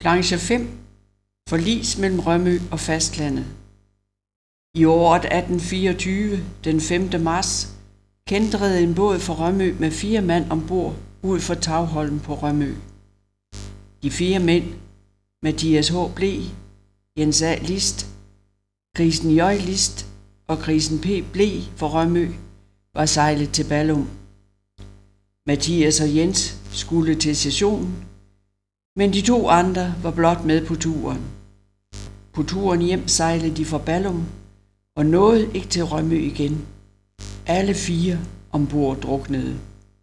Planche 5. Forlis mellem Rømø og fastlandet. I året 1824, den 5. marts, kæntrede en båd fra Rømø med 4 mand ombord ud for Tagholm på Rømø. De 4 mænd, Mathias H. Ble, Jens A. List, Kristen J. List og Kristen P. Ble fra Rømø, var sejlet til Ballum. Mathias og Jens skulle til sessionen, men de 2 andre var blot med på turen. På turen hjem sejlede de fra Ballum og nåede ikke til Rømø igen. Alle 4 ombord druknede.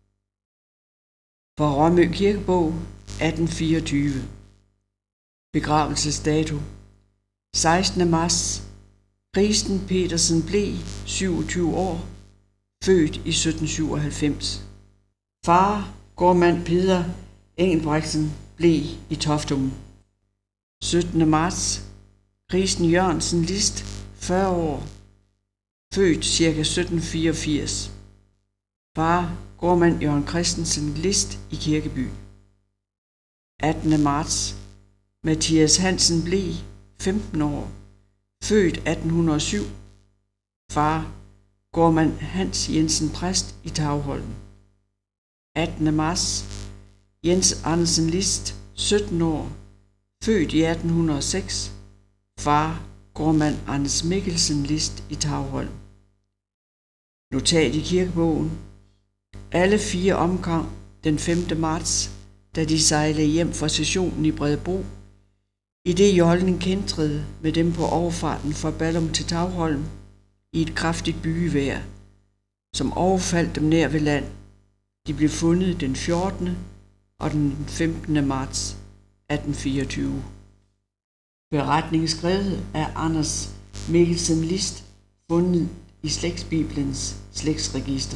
Fra Rømø Kirkebog 1824. Begravelsesdato 16. marts. Kristen Petersen Ble, 27 år, født i 1797. Far, gårdmand Peder Engelbrechtsen Ble i Toftum. 17. marts. Kristen Jørgensen List, 40 år, født ca. 1784. Far, gårdmand Jørgen Christensen List i Kirkeby. 18. marts. Mathias Hansen Ble, 15 år, født 1807. Far, gårdmand Hans Jensen Præst i Tagholm. 18. marts. Jens Andersen List, 17 år, født i 1806. Far, gårdmand Anders Mikkelsen List i Tagholm. Notat i kirkebogen. Alle 4 omkom den 5. marts, da de sejlede hjem fra sessionen i Bredebro, i det jollen kæntrede med dem på overfarten fra Ballum til Tagholm i et kraftigt bygevejr, som overfaldt dem nær ved land. De blev fundet den 14. og den 15. marts 1824. Beretning skrevet af Anders Mikkelsen List, fundet i Slægtsbibelens slægtsregister.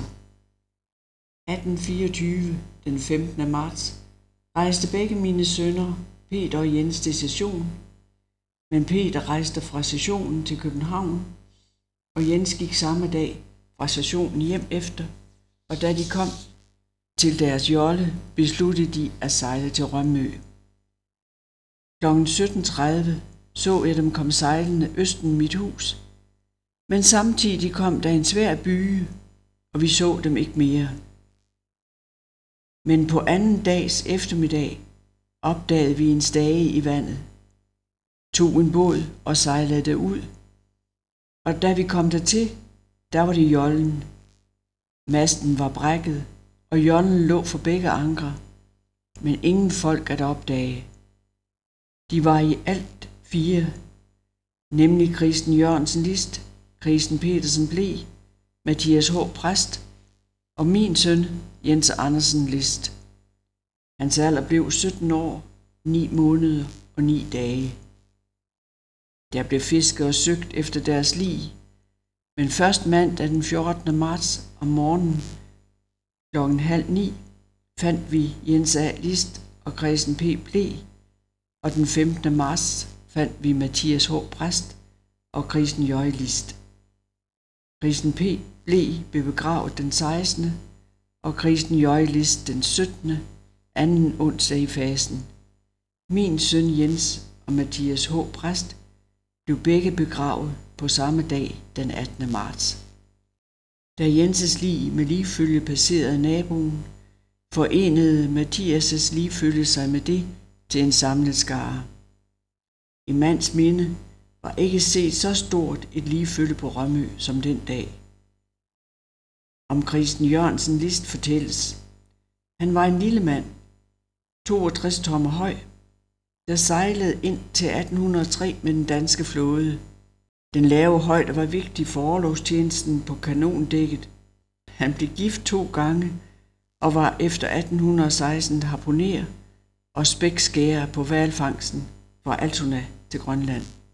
1824, den 15. marts, rejste begge mine sønner, Peter og Jens, til session, men Peter rejste fra sessionen til København, og Jens gik samme dag fra sessionen hjem efter, og da de kom til deres jolle, besluttede de at sejle til Rømø. Kl. 17.30 så jeg dem komme sejlende østen mit hus, men samtidig kom der en svær byge, og vi så dem ikke mere. Men på anden dags eftermiddag opdagede vi en stage i vandet, tog en båd og sejlede derud, og da vi kom dertil, der var det jollen. Masten var brækket, og jollen lå for begge ankre, men ingen folk at opdage. De var i alt 4, nemlig Kristen Jørgensen List, Kristen Petersen Ble, Mathias H. Præst og min søn Jens Andersen List. Hans alder blev 17 år, 9 måneder og 9 dage. Der blev fisket og søgt efter deres lig, men først mandag den 14. marts om morgenen kl. 8:30 fandt vi Jens A. List og Kristen P. Ble, og den 15. marts fandt vi Mathias H. Præst og Kristen J. List. Kristen P. Ble blev begravet den 16. og Kristen J. List den 17. anden onsdag i fasten. Min søn Jens og Mathias H. Præst blev begge begravet på samme dag den 18. marts. Da Jenses lig med ligfølge passerede naboen, forenede Mathias' ligfølge sig med det til en samlet skare. I mands minde var ikke set så stort et ligfølge på Rømø som den dag. Om Kristen Jørgensen List fortælles. Han var en lille mand, 62 tommer høj, der sejlede ind til 1803 med den danske flåde. Den lave højde var vigtig for orlogstjenesten på kanondækket. Han blev gift 2 gange og var efter 1816 harpuner og spækskærer på hvalfangsten fra Altona til Grønland.